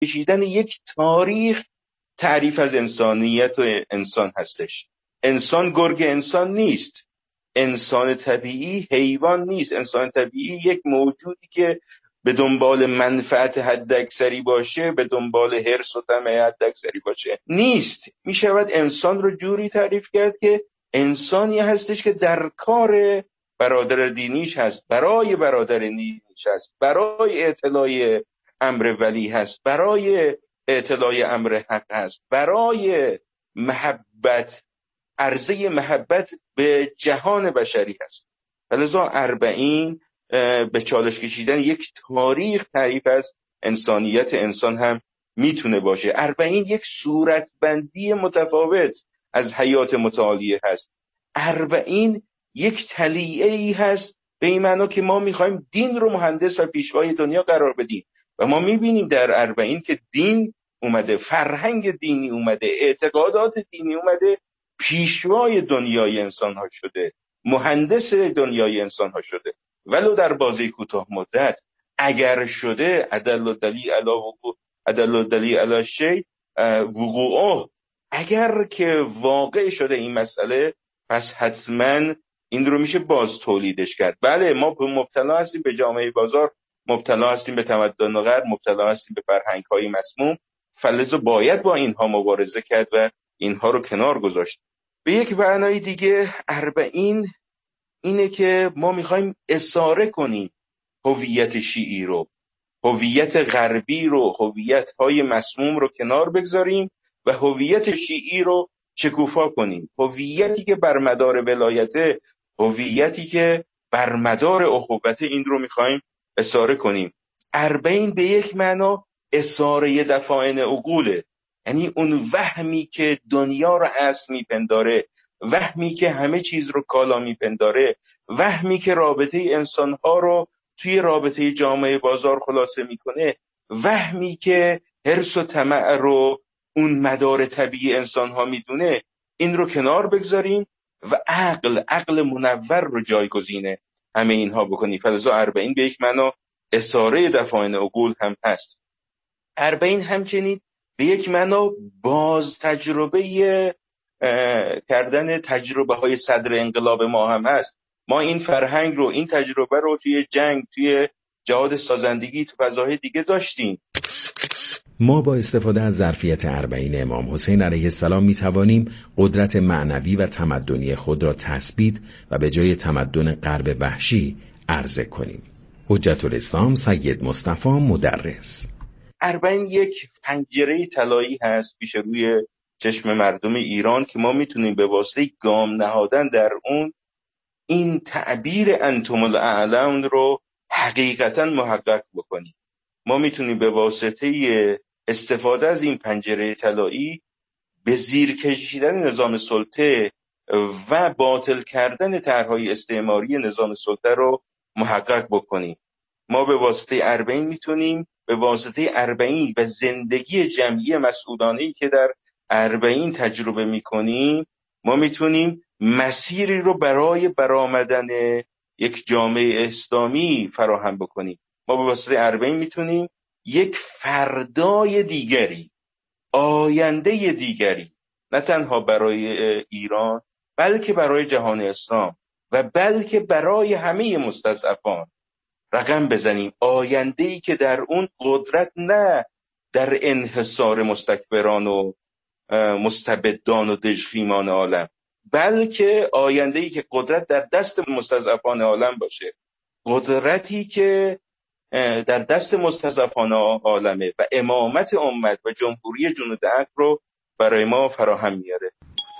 کشیدن یک تاریخ تعریف از انسانیت و انسان هستش. انسان گرگ انسان نیست، انسان طبیعی حیوان نیست، انسان طبیعی یک موجودی که به دنبال منفعت حداکثری باشه، به دنبال حرص و طمع حداکثری باشه نیست. می شود انسان رو جوری تعریف کرد که انسانی هستش که در کار برادر دینیش هست، برای برادر دینیش هست، برای اطلاع امر ولی هست، برای اطلاع امر حق هست، برای محبت، عرضه محبت به جهان بشری هست. لذا 40 به چالش کشیدن یک تاریخ تعریف از انسانیت انسان هم میتونه باشه. 40 یک صورتبندی متفاوت از حیات متعالیه هست. 40 یک تلیعه‌ای هست به این معنا که ما میخوایم دین رو مهندس و پیشوای دنیا قرار بدیم و ما میبینیم در 40 که دین اومده، فرهنگ دینی اومده، اعتقادات دینی اومده، پیشوای دنیای انسان ها شده، مهندس دنیای انسان ها شده. ولو در بازی کوتاه مدت اگر شده ادل دلیل علی شیء وقوعه، اگر که واقع شده این مسئله، پس حتما این رو میشه باز تولیدش کرد. بله ما مبتلا هستیم به جامعه بازار، مبتلا هستیم به تمدن غرب، مبتلا هستیم به فرهنگ های مسموم، فلذا باید با اینها مبارزه کرد و اینها رو کنار گذاشت. به یک معنای دیگه 40 اینه که ما میخوایم اساره کنیم هویت شیعی رو، هویت غربی رو، هویت‌های مسموم رو کنار بگذاریم و هویت شیعی رو شکوفا کنیم. هویتی که بر مدار ولایته، هویتی که بر مدار اخوت، این رو میخوایم اساره کنیم. 40 به یک معنا اساره دفاعن عقوله، یعنی اون وهمی که دنیا رو اصل میپنداره، وهمی که همه چیز رو کالا میپنداره، وهمی که رابطه انسانها رو توی رابطه جامعه بازار خلاصه میکنه، وهمی که حرص و طمع رو اون مدار طبیعی انسانها میدونه، این رو کنار بگذاریم و عقل منور رو جایگزینه همه اینها بکنیم. فلذا 40 به یک معنا اساره دفاعن عقول هم هست. 40 همچنین به یک معنا باز تجربه کردن تجربه های صدر انقلاب ما هم هست. ما این فرهنگ رو، این تجربه رو توی جنگ، توی جهاد سازندگی، تو فضاهای دیگه داشتیم. ما با استفاده از ظرفیت 40 امام حسین علیه السلام می توانیم قدرت معنوی و تمدنی خود را تثبیت و به جای تمدن غرب وحشی عرضه کنیم. حجت الاسلام سید مصطفی مدرس. 40 یک پنجره طلایی هست پیش روی چشم مردم ایران که ما میتونیم به واسطه گام نهادن در اون این تعبیر انتم الاعلون رو حقیقتا محقق بکنیم. ما میتونیم به واسطه استفاده از این پنجره طلایی به زیر کشیدن نظام سلطه و باطل کردن طرح‌های استعماری نظام سلطه رو محقق بکنیم. ما به واسطه 40 میتونیم، به واسطه 40 و زندگی جمعی مسعودانه‌ای که در 40 تجربه میکنیم، ما میتونیم مسیری رو برای برآمدن یک جامعه اسلامی فراهم بکنیم. ما به واسطه 40 میتونیم یک فردای دیگری، آینده دیگری، نه تنها برای ایران بلکه برای جهان اسلام و بلکه برای همه مستضعفان رقم بزنیم. آینده‌ای که در اون قدرت نه در انحصار مستکبران و مستبدان و دژخیمان عالم، بلکه آینده‌ای که قدرت در دست مستضعفان عالم باشه، قدرتی که در دست مستضعفان عالمه و امامت امت و جمهوری جنود حق رو برای ما فراهم میاره.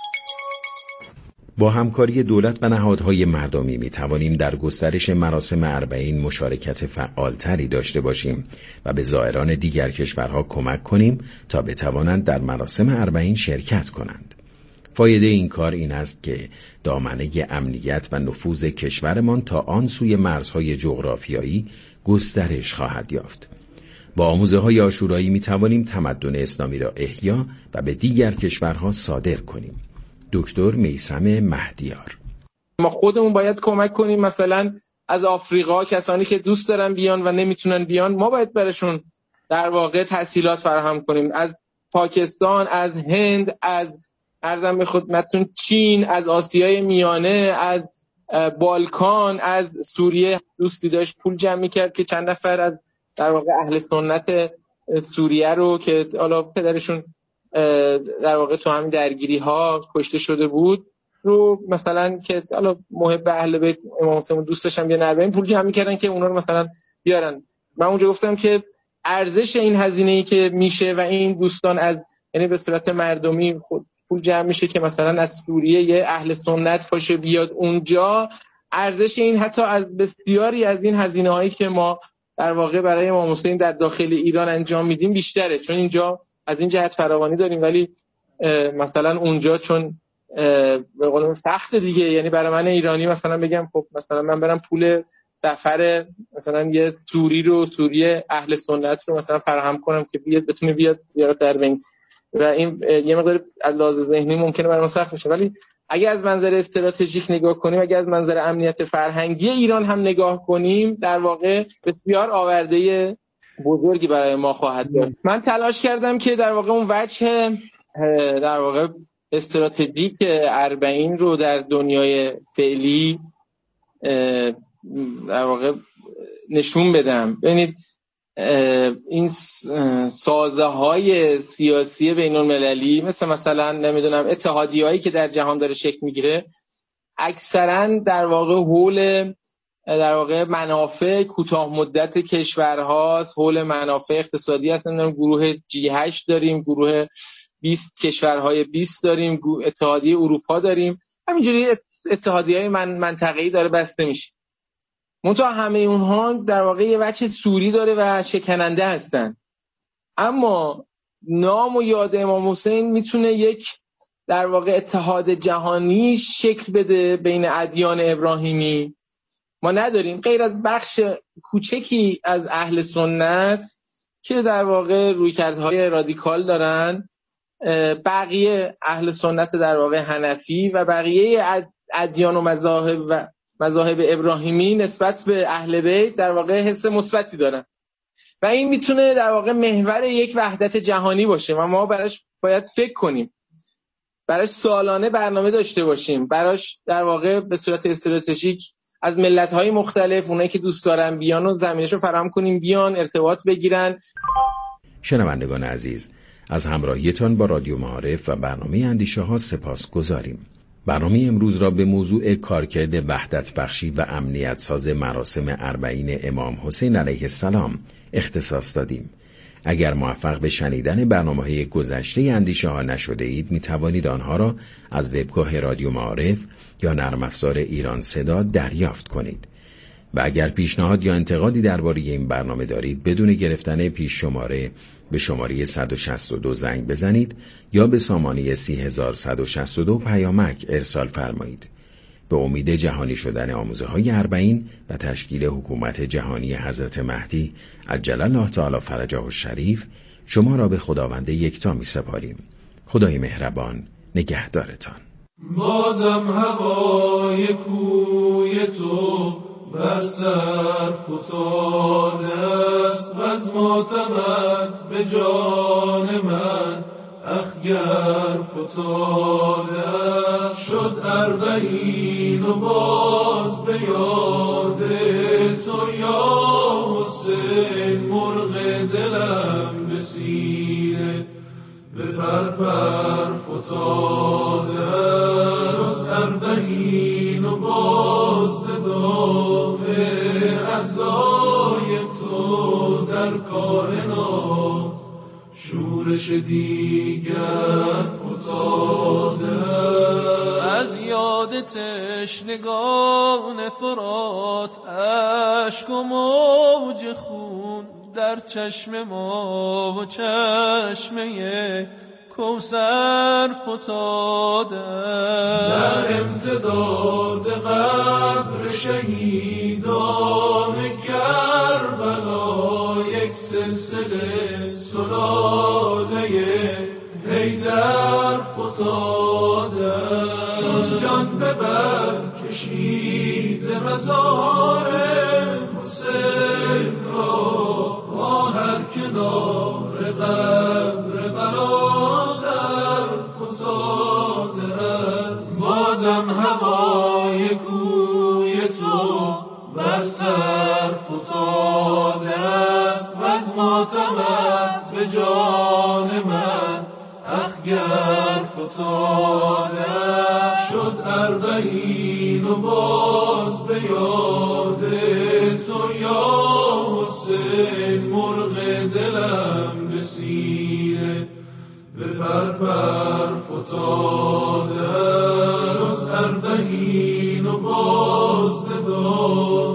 با همکاری دولت و نهادهای مردمی می توانیم در گسترش مراسم 40 مشارکت فعالتری داشته باشیم و به زائران دیگر کشورها کمک کنیم تا بتوانند در مراسم 40 شرکت کنند. فایده این کار این است که دامنه امنیت و نفوذ کشورمان تا آن سوی مرزهای جغرافیایی گسترش خواهد یافت. با آموزه‌های عاشورایی می توانیم تمدن اسلامی را احیا و به دیگر کشورها صادر کنیم. دکتر میثم مهدیار. ما خودمون باید کمک کنیم، مثلا از آفریقا کسانی که دوست دارن بیان و نمیتونن بیان، ما باید برشون در واقع تسهیلات فراهم کنیم، از پاکستان، از هند، از عرضم به خدمتتون چین، از آسیای میانه، از بالکان، از سوریه. دوستی داشت پول جمع می‌کرد که چند نفر از در واقع اهل سنت سوریه رو که حالا پدرشون در واقع تو همین درگیری‌ها کشته شده بود رو مثلا که حالا محب اهل بیت امام حسین دوست داشتن بیان اربعین، پول جمع می‌کردن که اونا رو مثلا بیارن. من اونجا گفتم که ارزش این هزینه‌ای که میشه و این دوستان از یعنی به صورت مردمی خود پول جمع میشه که مثلا از سوریه یه اهل سنت باشه بیاد اونجا، ارزش این حتی از بسیاری از این هزینه‌هایی که ما در واقع برای امام حسین در داخل ایران انجام میدیم بیشتره، چون اینجا از این جهت فراوانی داریم ولی مثلا اونجا چون به قول سخت دیگه، یعنی برای من ایرانی مثلا بگم خب مثلا من برم پول سفر مثلا یه سوریه اهل سنت رو مثلا فراهم کنم که بیاد بتونه بیاد زیارت دربین و این یه مقدار از لحاظ ذهنی ممکنه برای ما سخت بشه، ولی اگه از منظر استراتژیک نگاه کنیم، اگه از منظر امنیت فرهنگی ایران هم نگاه کنیم، در واقع بسیار آورده بزرگی برای ما خواهد داشت. من تلاش کردم که در واقع اون وجه در واقع استراتژیک اربعین رو در دنیای فعلی در واقع نشون بدم. ببینید این سازه های سیاسی بین المللی مثلا نمیدونم اتحادیه‌هایی که در جهان داره شکل میگیره اکثرا در واقع حول در واقع منافع کوتاه مدت کشورهاست، حول منافع اقتصادی هست. نمیدونم گروه G8 داریم، گروه 20 کشورهای 20 داریم، اتحادیه اروپا داریم، همینجوری اتحادیه‌های منطقه‌ای داره بسته میشه. منتها همه اونها در واقع یه وجه سوری داره و شکننده هستن. اما نام و یاد امام حسین میتونه یک در واقع اتحاد جهانی شکل بده بین ادیان ابراهیمی. ما نداریم غیر از بخش کوچکی از اهل سنت که در واقع رویکردهای رادیکال دارن، بقیه اهل سنت در واقع حنفی و بقیه ادیان و مذاهب ابراهیمی نسبت به اهل بیت در واقع حس مثبتی دارن و این میتونه در واقع محور یک وحدت جهانی باشه و ما براش باید فکر کنیم، براش سالانه برنامه داشته باشیم، براش در واقع به صورت استراتژیک از ملت‌های مختلف اونایی که دوست دارن بیان و زمینه‌شو فراهم کنیم، بیان ارتباط بگیرن. شنوندگان عزیز، از همراهیتان با رادیو معارف و برنامه اندیشه‌ها سپاسگزاریم. برنامه امروز را به موضوع کارکرد وحدت بخشی و امنیت ساز مراسم اربعین امام حسین علیه السلام اختصاص دادیم. اگر موفق به شنیدن برنامه‌های گذشته اندیشه‌ها نشده اید، می توانید آنها را از وبگاه رادیو معارف یا نرم افزار ایران صدا دریافت کنید. و اگر پیشنهاد یا انتقادی درباره این برنامه دارید، بدون گرفتن پیش شماره به شماره 162 زنگ بزنید یا به سامانه 30162 پیامک ارسال فرمایید. به امید جهانی شدن آموزه‌های اربعین و تشکیل حکومت جهانی حضرت مهدی عجل الله تعالی فرجه الشریف، شما را به خداوند یکتا می سپاریم. خدای مهربان نگهدارتان. بازم هوای کوی تو بر سر فتاده است و از ماتمت به جان من اخگر فتاده است. شد اربعین و باز به یاد تو یا حسین مرغ دلم به سینه به پر فتاده است. شد اربعین و باز داغ اعضای تو در کائنات شورش دیگر فتاده. از یاد تشنگان فرات اشک و موج خون در چشم ما و چشمه کوثر فتاده. در امتداد قبر شهیدان کربلا یک سلسله سلاله حیدر فتاده. چون جان به بر کشید مزار حسین را خواهر کنار کنار قبر برادر فتاده است. بازم هوای کوی تو بر سر فتاده است و از ماتمت به جان من اخگر فتاده است. شد اربعین و باز به یاد تو یا حسین مرغ دلم به سینه به پر فتاده است. شد اربعین و باز داغ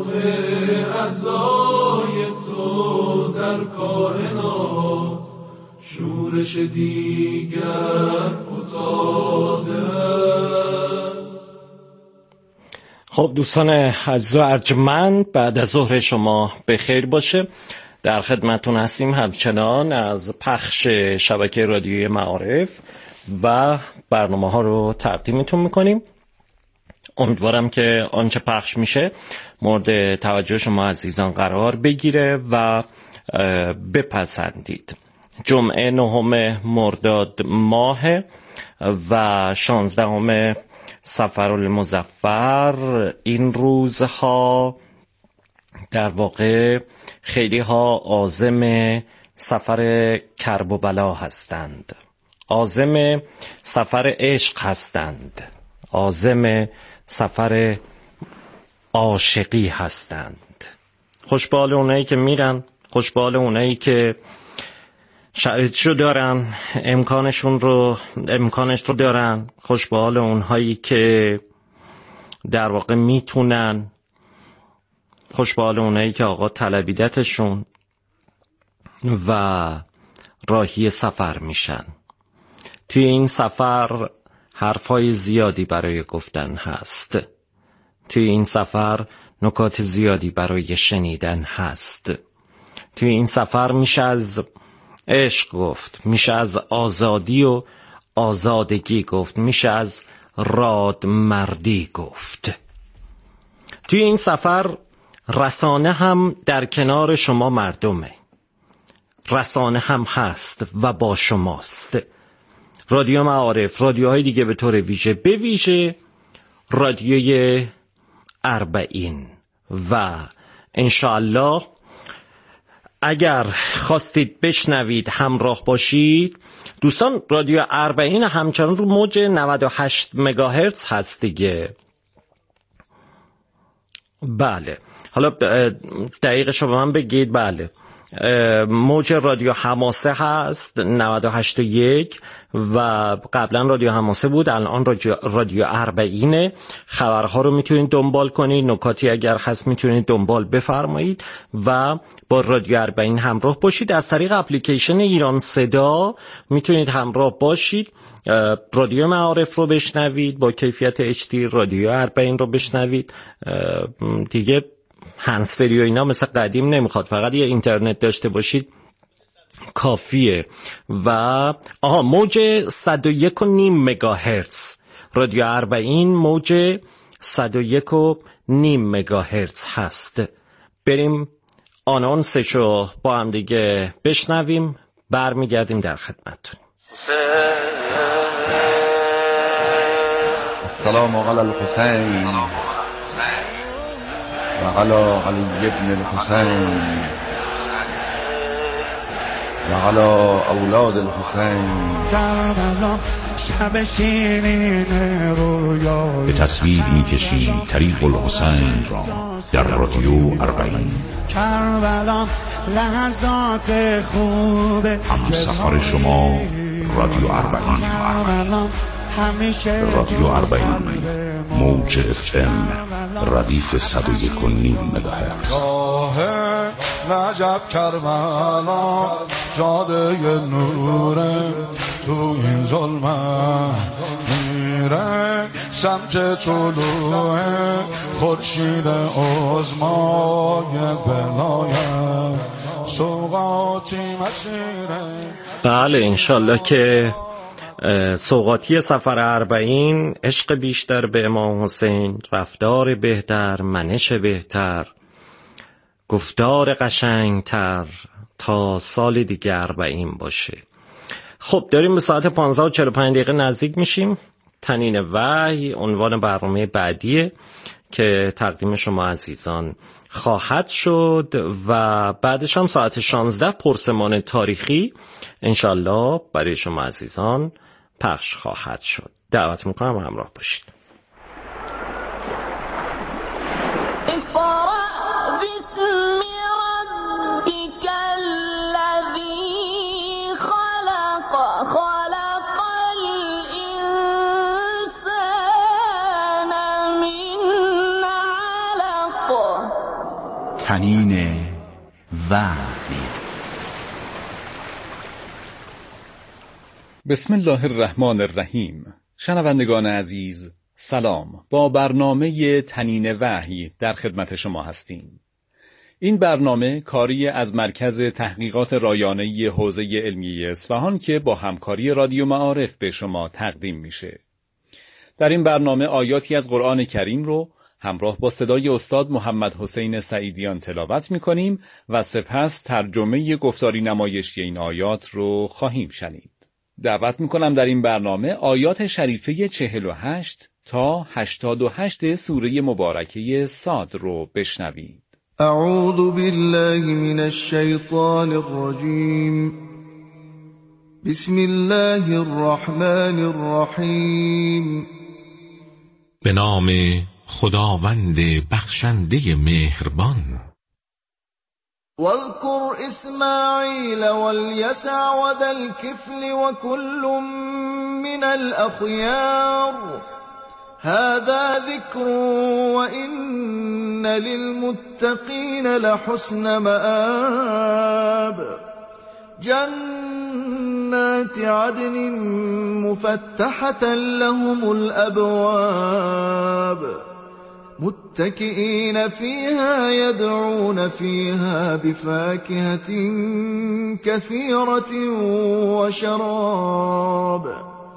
عزای تو در کائنات شورش دیگر فتاده است. خب دوستان عزیز و ارجمند، بعد از ظهر شما بخیر باشه. در خدمتون هستیم همچنان از پخش شبکه رادیوی معارف و برنامه ها رو تقدیمتون میکنیم. امیدوارم که آنچه پخش میشه مورد توجه شما عزیزان قرار بگیره و بپسندید. جمعه 9 مرداد ماه و 16 صفرالمظفر این روزها در واقع خیلی ها عازم سفر کرب و بلا هستند، عازم سفر عشق هستند، عازم سفر عاشقی هستند. خوشبال اونایی که میرن، خوشبال اونایی که شرایطشو دارن، امکانش رو دارن، خوشبال اونهایی که در واقع میتونن، خوشبال اونایی که آقا طلبیدتشون و راهی سفر میشن. توی این سفر حرفای زیادی برای گفتن هست، توی این سفر نکات زیادی برای شنیدن هست. توی این سفر میشه از عشق گفت، میشه از آزادی و آزادگی گفت، میشه از رادمردی گفت. توی این سفر رسانه هم در کنار شما مردمه، رسانه هم هست و با شماست. رادیو معارف، رادیوهای دیگه به طور ویژه، به ویژه رادیوی اربعین و انشاءالله اگر خواستید بشنوید همراه باشید دوستان. رادیو اربعین همچنان رو موج 98 مگاهرتز هست دیگه. بله، حالا دقیقش رو به من بگید. بله، موج رادیو حماسه هست 98.1 و قبلا رادیو حماسه بود، الان رادیو اربعینه. خبرها رو میتونید دنبال کنید، نکاتی اگر هست میتونید دنبال بفرمایید و با رادیو اربعین همراه باشید. از طریق اپلیکیشن ایران صدا میتونید همراه باشید، رادیو معارف رو بشنوید با کیفیت HD، رادیو اربعین رو بشنوید. دیگه هندزفری و اینا مثل قدیم نمیخواد، فقط یه اینترنت داشته باشید کافیه. و موج 101.5 مگاهرتز رادیو اربعین موج 101.5 مگاهرتز هست. بریم آنونسشو با هم دیگه بشنویم، برمیگردیم در خدمتتون. السلام علی الحسین و علی علی ابن الحسین و علی اولاد الحسین. به تصویر می‌کشیم طریق الحسین را در رادیو اربعین. هم سفر شما رادیو اربعین. رادیو اربعین موج FM ردیف 101.5 مگاهرتز. نجف کربلا جاده نوره، تو این ظلمت میره سمت طلوع خورشید عظمای ولایت، سوقاتی مسیره. بله، انشالله که سوقاتی سفر اربعین عشق بیشتر به امام حسین، رفتار بهتر، منش بهتر، گفتار قشنگتر، تا سال دیگه 40 باشه. خب داریم به ساعت 15:45 نزدیک میشیم. طنین وحی عنوان برنامه بعدیه که تقدیم شما عزیزان خواهد شد و بعدش هم ساعت 16 پرسمان تاریخی انشالله برای شما عزیزان پخش خواهد شد. دعوت میکنم همراه باشید. طنین وحی. بسم الله الرحمن الرحیم. شنوندگان عزیز سلام. با برنامه طنین وحی در خدمت شما هستیم. این برنامه کاری از مرکز تحقیقات رایانه‌ای حوزه علمیه اصفهان که با همکاری رادیو معارف به شما تقدیم میشه. در این برنامه آیاتی از قرآن کریم رو همراه با صدای استاد محمد حسین سعیدیان تلاوت می‌کنیم و سپس ترجمه گفتاری نمایشی این آیات رو خواهیم شنید. دعوت می‌کنم در این برنامه آیات شریفه 48 تا 88 سوره مبارکه صاد رو بشنوید. اعوذ بالله من الشیطان الرجیم. بسم الله الرحمن الرحیم. به نام خداوند بخشنده مهربان. واذكر اسماعیل والیسع وذا الكفل وكل من الاخیار هذا ذکر وإن للمتقین لحسن مآب جنات عدن مفتحة لهم الأبواب متكئين فيها يدعون فيها بفاكهة كثيرة وشراب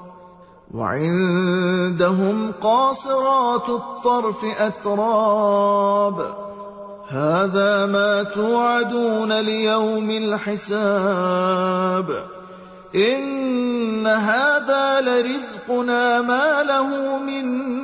وعندهم قاصرات الطرف أتراب هذا ما توعدون ليوم الحساب إن هذا لرزقنا ما له من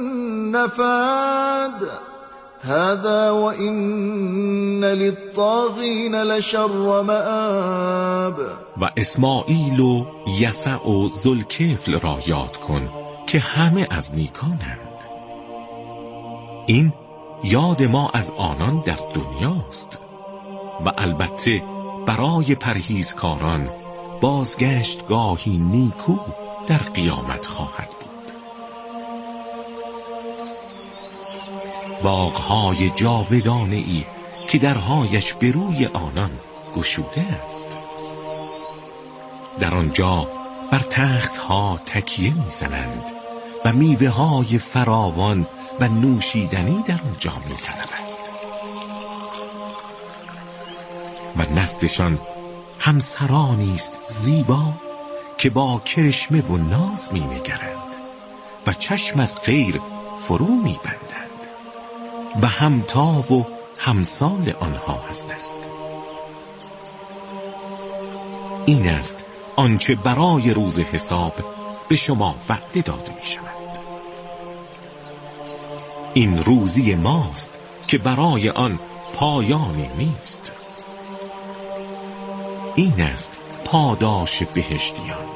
نفاد هذا وإن للطاغين لشر مآب. و اسماعیل و یسع و ذوالکفل را یاد کن که همه از نیکانند. این یاد ما از آنان در دنیاست و البته برای پرهیزکاران بازگشتگاهی نیکو در قیامت خواهد بود. باغهای جاودانه‌ای که درهایش به روی آنان گشوده است. در آنجا بر تختها تکیه می‌زنند و میوه‌های فراوان و نوشیدنی در آنجا می‌طلبند و نزدشان همسرانی است زیبا که با کرشمه و ناز می‌نگرند و چشم از غیر فرو می‌بندند و همتا و همسال آنها هستند. این است آنچه برای روز حساب به شما وعده داده می شود. این روزی ماست که برای آن پایانی نیست. این است پاداش بهشتیان.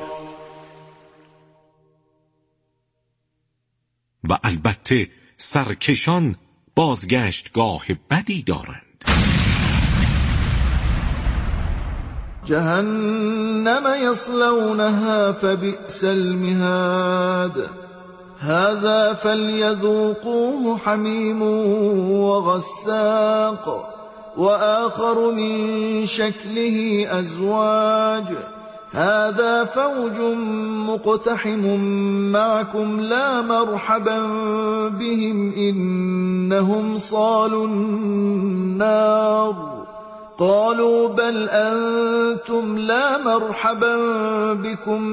و البته سرکشان بازگشتگاه بدی دارند. جهنم یصلونها فبئس المهاد هذا فليذوقوه حمیم وغساق وآخر من شكله أزواج هذا فوج مقتحم معكم لا مرحبا بهم إنهم صالوا النار قالوا بل أنتم لا مرحبا بكم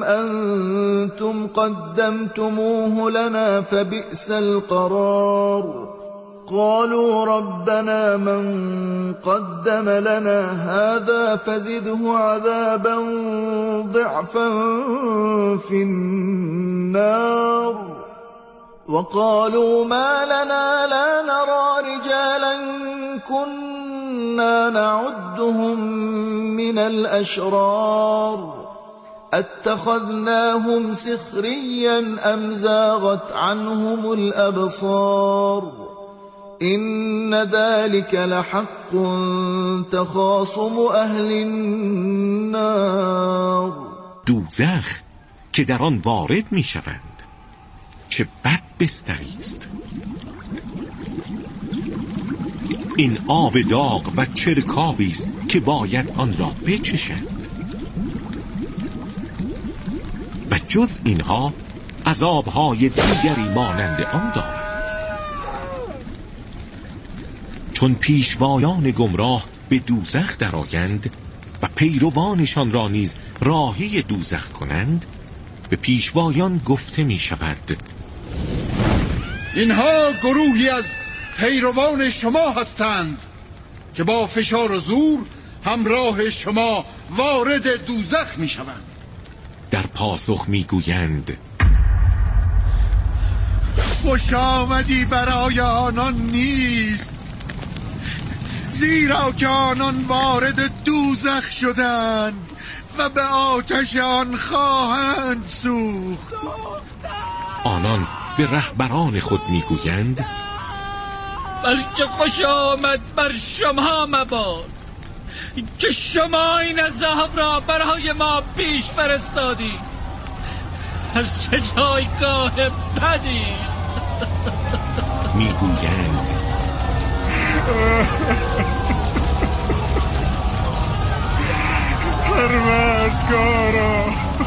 أنتم قدمتموه لنا فبئس القرار قالوا ربنا من قدم لنا هذا فزده عذابا ضعفا في النار وقالوا ما لنا لا نرى رجالا كنا نعدهم من الأشرار اتخذناهم سخريا أم زاغت عنهم الأبصار إن ذلك لحق تخاصم أهل النار. دوزخ که در آن وارد می شوند چه بد بستری است. این آب داغ و چرکابی است که باید آن را بچشند و جز اینها عذابهای دیگری مانند آن دارد. چون پیشوایان گمراه به دوزخ درآیند و پیروانشان را نیز راهی دوزخ کنند، به پیشوایان گفته می شود اینها گروهی از پیروان شما هستند که با فشار و زور همراه شما وارد دوزخ می شوند. در پاسخ می گویند خوش آمدی برای آنان نیست، زیرا که آنان وارد دوزخ شدند و به آتش آن خواهند سوخت. آنان به رهبران خود میگویند بلکه خوش آمد بر شما مباد که شما این عذاب را برای ما پیش فرستادید. از چه جایگاه بدی است. میگویند پروردگارا،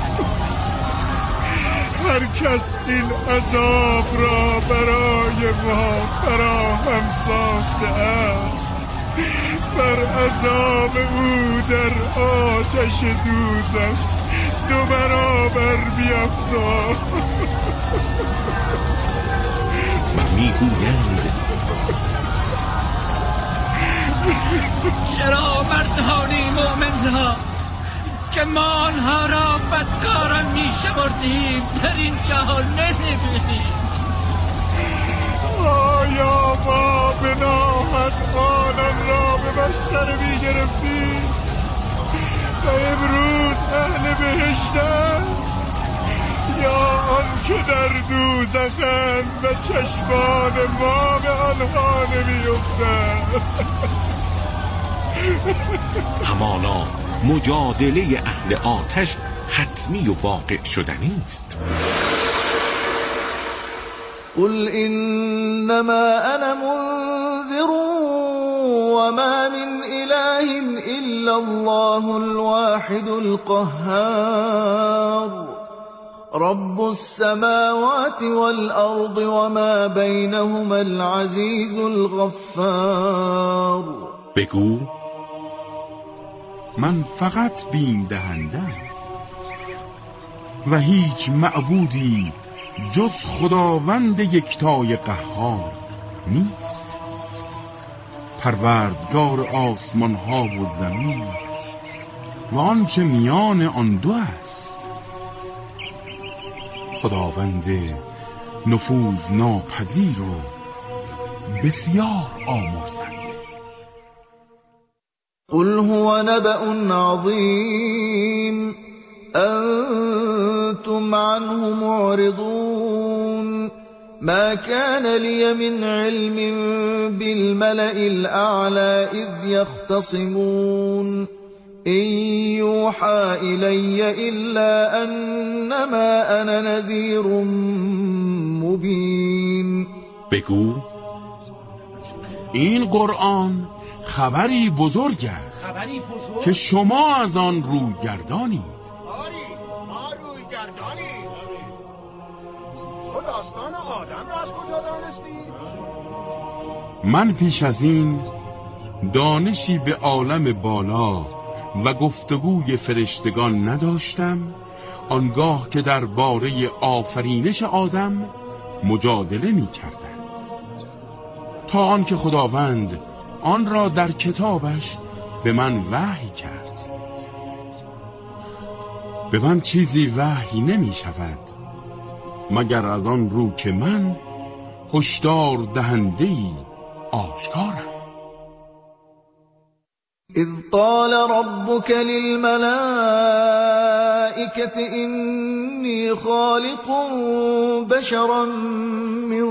هر کس این عذاب را برای ما فراهم ساخته است بر عذاب او در آتش دوزخ 2 برابر بیفزا. و میگویند چرا مردانی مؤمن را که ما آنها را بدکاران می شمردیم در این جهان نمی‌بینیم؟ آیا ما به ناحق آنان را به مسخره می گرفتیم و امروز اهل بهشتند، یا آن که در دوزخند و چشمان ما به آنها نمی افتند؟ همانا مجادله اهل آتش حتمی و واقع شدنی است. قل انما انا منذر وما من اله الا الله الواحد القهار رب السماوات والارض وما بينهما العزيز الغفار. بگو من فقط بیم دهندم و هیچ معبودی جز خداوند یکتای قهار نیست، پروردگار آسمان ها و زمین و آنچه میان آن دو است، خداوند نفوذ ناپذیر و بسیار آمرزنده. قل هو نبأ عظيم أنتم عنه معرضون ما كان لي من علم بالملأ الأعلى إذ يختصمون إن يوحى إلي إلا أنما أنا نذير مبين. بگو این قرآن خبری بزرگ است که شما از آن روی گردانید. ما روی گردانید. تو داستان آدم را از کجا دانستی؟ من پیش از این دانشی به عالم بالا و گفتگوی فرشتگان نداشتم، آنگاه که درباره آفرینش آدم مجادله می کردند. تا آن که خداوند آن را در کتابش به من وحی کرد. به من چیزی وحی نمی شود مگر از آن رو که من هشدار دهنده‌ای آشکارم. اذ قال ربك للملائكة إني خالق بشرا من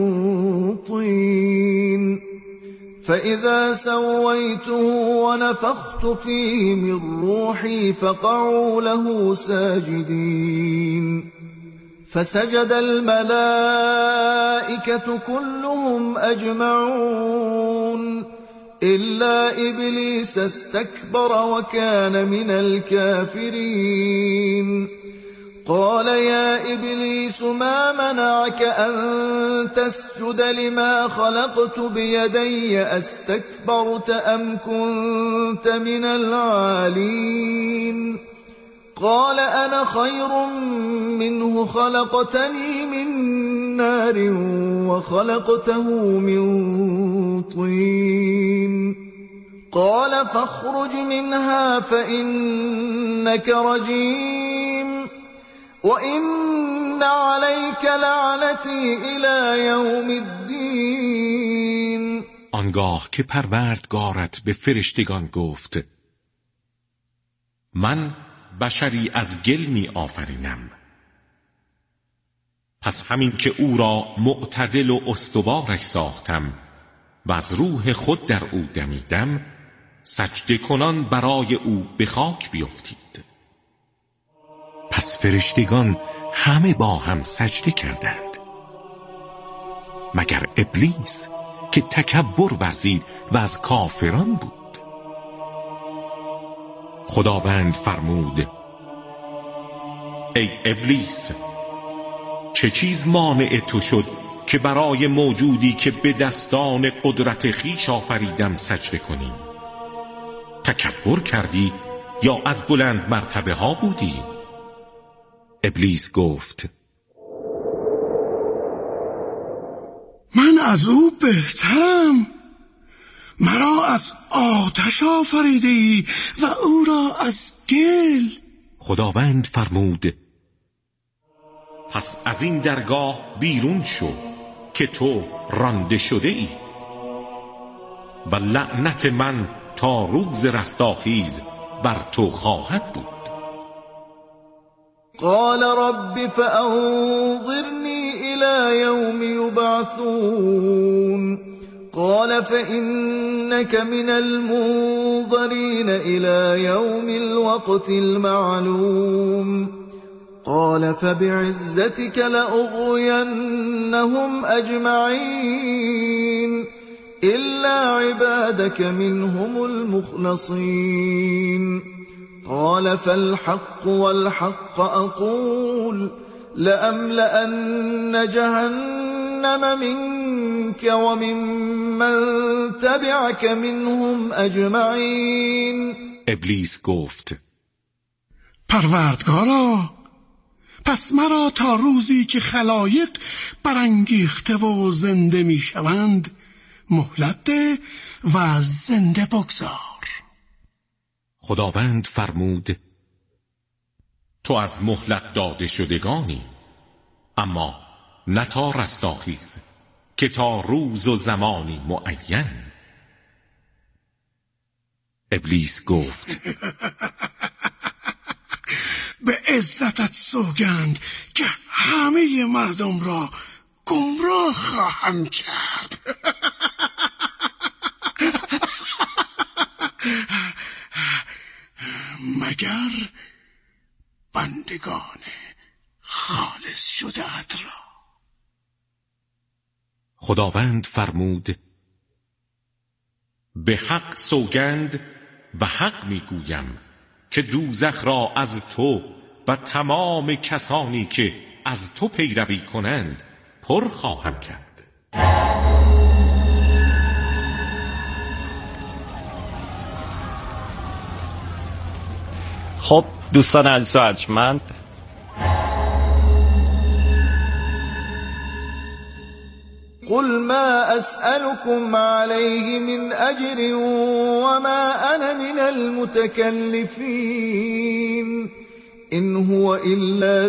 طين فإذا سويته ونفخت فيه من روحي فقعوا له ساجدين فسجد الملائكة كلهم أجمعون إلا إبليس استكبر وكان من الكافرين قال يا إبليس ما منعك أن تسجد لما خلقت بيدي أستكبرت أم كنت من العالين قال أنا خير منه خلقتني من نار وخلقته من طين قال فاخرج منها فإنك رجيم وإن عليك لعنتي إلى يوم الدين. آنگاه که پروردگارت به فرشتگان گفت من بشری از گل می آفرینم، پس همین که او را معتدل و استوارش ساختم و از روح خود در او دمیدم، سجده کنان برای او به خاک بیفتید. پس فرشتگان همه با هم سجده کردند مگر ابلیس که تکبر ورزید و از کافران بود. خداوند فرمود ای ابلیس، چه چیز مانع تو شد که برای موجودی که به دستان قدرت خویش آفریدم سجده کنی؟ تکبر کردی یا از بلند مرتبه ها بودی؟ ابلیس گفت من از او بهترم. مرا از آتش آفریدی و او را از گل. خداوند فرمود پس از این درگاه بیرون شو که تو رانده شده ای و لعنت من تا روز رستاخیز بر تو خواهد بود. قال رب فأنظرني إلى يوم يبعثون قال فإنك من المنظرين إلى يوم الوقت المعلوم قال فبعزتك لأغوينهم أجمعين إلا عبادك منهم المخلصين قال فالحق والحق أقول لأملأن جهنم منك وممن تبعك منهم أجمعين. ابلیس گفت پروردگارا، پس مرا تا روزی که خلایق برانگیخته و زنده می شوند مهلت ده و زنده بگذار. خداوند فرمود تو از مهلت داده شدگانی، اما نه تا رستاخیز که تا روز و زمانی معین. ابلیس گفت به عزتت سوگند که همه مردم را گمراه خواهم کرد. مگر بندگان خالص شده‌ات را. خداوند فرمود به حق سوگند و حق میگویم که دوزخ را از تو و تمام کسانی که از تو پیروی کنند پر خواهم کرد. خب دوستان عزیز و ارجمند، قل ما أسألكم عليه من أجر وما أنا من المتكلفين إن هو إلا